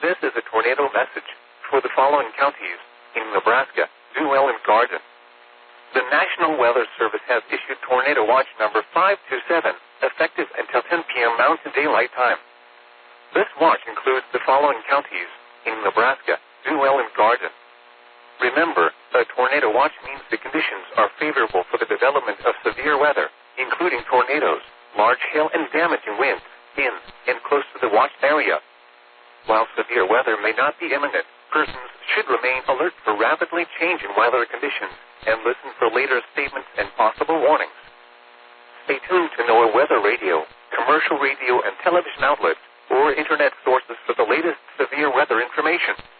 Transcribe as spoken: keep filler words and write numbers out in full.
This is a tornado message for the following counties in Nebraska, Duell and Garden. The National Weather Service has issued Tornado Watch number five two seven, effective until ten p.m. Mountain Daylight Time. This watch includes the following counties in Nebraska, Duell and Garden. Remember, a tornado watch means the conditions are favorable for the development of severe weather, including tornadoes, large hail, and damaging winds in and close to the watched area. While severe weather may not be imminent, persons should remain alert for rapidly changing weather conditions and listen for later statements and possible warnings. Stay tuned to NOAA Weather Radio, commercial radio and television outlets, or internet sources for the latest severe weather information.